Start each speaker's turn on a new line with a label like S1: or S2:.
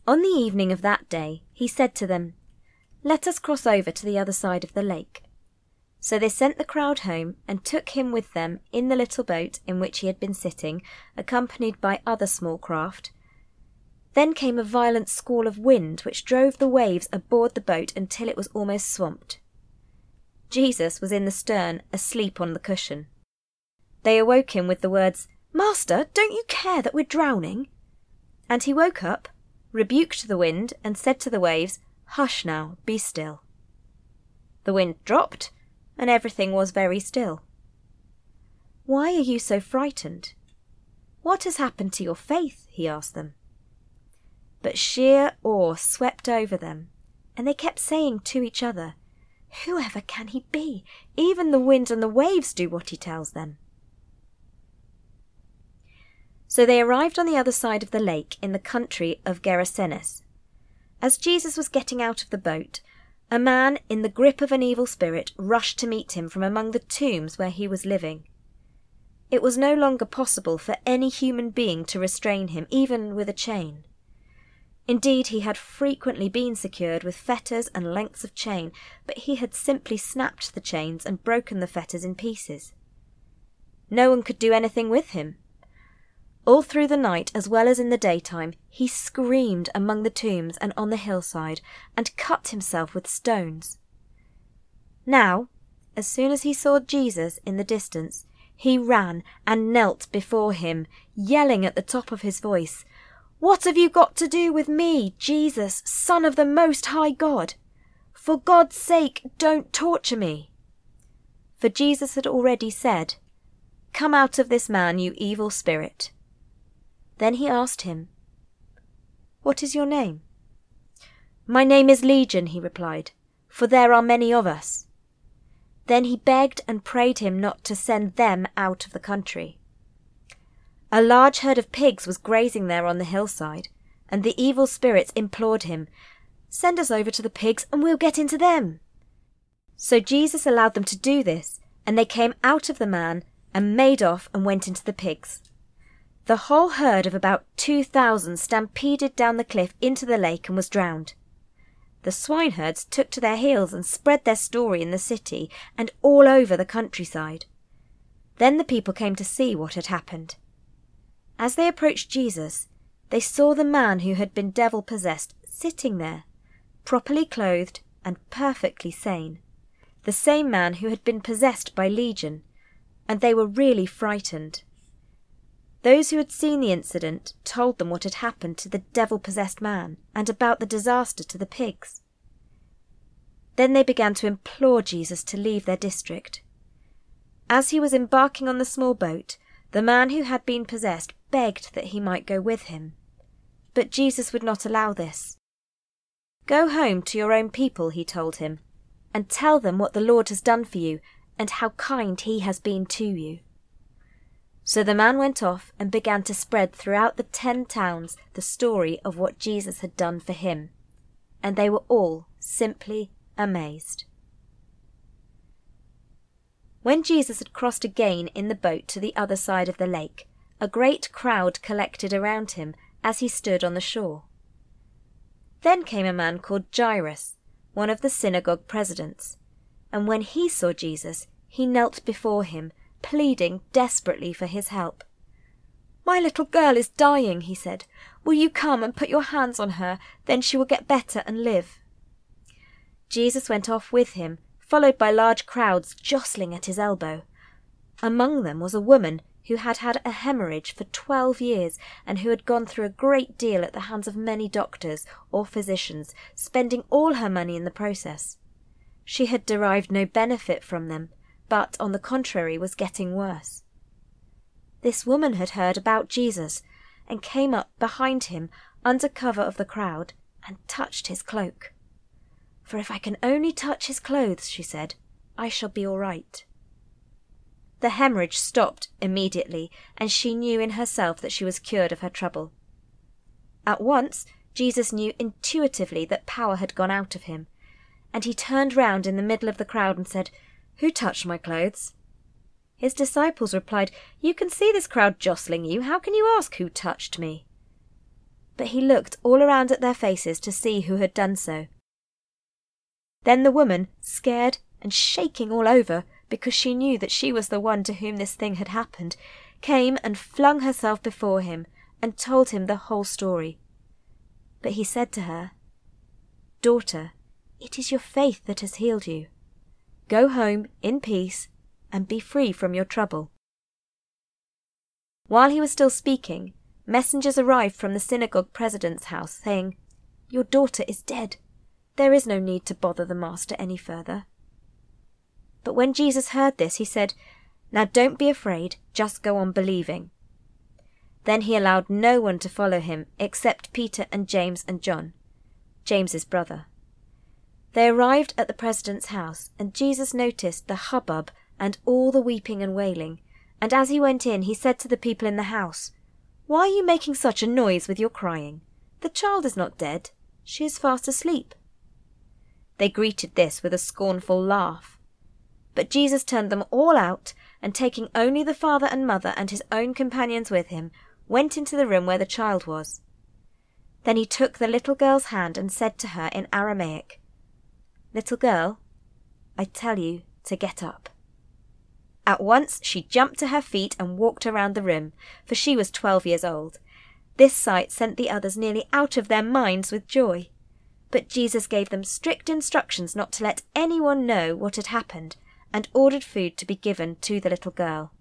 S1: On the evening of that day, he said to them, "Let us cross over to the other side of the lake." So they sent the crowd home and took him with them in the little boat in which he had been sitting, accompanied by other small craft. Then came a violent squall of wind which drove the waves aboard the boat until it was almost swamped. Jesus was in the stern, asleep on the cushion. They awoke him with the words, "Master, don't you care that we're drowning?" And he woke up, rebuked the wind, and said to the waves, "Hush now, be still." The wind dropped, and everything was very still. "Why are you so frightened? What has happened to your faith?" he asked them. But sheer awe swept over them, and they kept saying to each other, "Whoever can he be? Even the wind and the waves do what he tells them." So they arrived on the other side of the lake in the country of Gerasenes. As Jesus was getting out of the boat, a man in the grip of an evil spirit rushed to meet him from among the tombs where he was living. It was no longer possible for any human being to restrain him, even with a chain. Indeed, he had frequently been secured with fetters and lengths of chain, but he had simply snapped the chains and broken the fetters in pieces. No one could do anything with him. All through the night, as well as in the daytime, he screamed among the tombs and on the hillside, and cut himself with stones. Now, as soon as he saw Jesus in the distance, he ran and knelt before him, yelling at the top of his voice, "What have you got to do with me, Jesus, Son of the Most High God? For God's sake, don't torture me." For Jesus had already said, "Come out of this man, you evil spirit." Then he asked him, "What is your name?" "My name is Legion," he replied, "for there are many of us." Then he begged and prayed him not to send them out of the country. A large herd of pigs was grazing there on the hillside, and the evil spirits implored him, "Send us over to the pigs and we'll get into them." So Jesus allowed them to do this, and they came out of the man and made off and went into the pigs. The whole herd of about 2,000 stampeded down the cliff into the lake and was drowned. The swineherds took to their heels and spread their story in the city and all over the countryside. Then the people came to see what had happened. As they approached Jesus, they saw the man who had been devil-possessed sitting there, properly clothed and perfectly sane, the same man who had been possessed by Legion, and they were really frightened. Those who had seen the incident told them what had happened to the devil-possessed man and about the disaster to the pigs. Then they began to implore Jesus to leave their district. As he was embarking on the small boat, the man who had been possessed begged that he might go with him. But Jesus would not allow this. "Go home to your own people," he told him, "and tell them what the Lord has done for you and how kind he has been to you." So the man went off and began to spread throughout the 10 towns the story of what Jesus had done for him, and they were all simply amazed. When Jesus had crossed again in the boat to the other side of the lake, a great crowd collected around him as he stood on the shore. Then came a man called Jairus, one of the synagogue presidents, and when he saw Jesus, he knelt before him, pleading desperately for his help. "My little girl is dying," he said. "Will you come and put your hands on her? Then she will get better and live." Jesus went off with him, followed by large crowds jostling at his elbow. Among them was a woman who had had a hemorrhage for 12 years and who had gone through a great deal at the hands of many doctors or physicians, spending all her money in the process. She had derived no benefit from them, but on the contrary was getting worse. This woman had heard about Jesus and came up behind him under cover of the crowd and touched his cloak. "For if I can only touch his clothes," she said, "I shall be all right." The hemorrhage stopped immediately, and she knew in herself that she was cured of her trouble. At once Jesus knew intuitively that power had gone out of him, and he turned round in the middle of the crowd and said, "Who touched my clothes?" His disciples replied, "You can see this crowd jostling you. How can you ask who touched me?" but he looked all around at their faces to see who had done so. Then the woman, scared and shaking all over because she knew that she was the one to whom this thing had happened, came and flung herself before him and told him the whole story. But he said to her, "Daughter, it is your faith that has healed you. Go home in peace and be free from your trouble." While he was still speaking, messengers arrived from the synagogue president's house, saying, "Your daughter is dead. There is no need to bother the master any further." But when Jesus heard this, he said, "Now don't be afraid, just go on believing." Then he allowed no one to follow him except Peter and James and John, James's brother. They arrived at the president's house, and Jesus noticed the hubbub and all the weeping and wailing, and as he went in, he said to the people in the house, "Why are you making such a noise with your crying? The child is not dead, she is fast asleep." They greeted this with a scornful laugh. But Jesus turned them all out, and taking only the father and mother and his own companions with him, went into the room where the child was. Then he took the little girl's hand and said to her in Aramaic, "Little girl, I tell you to get up." At once she jumped to her feet and walked around the room, for she was 12 years old. This sight sent the others nearly out of their minds with joy. But Jesus gave them strict instructions not to let anyone know what had happened, and ordered food to be given to the little girl.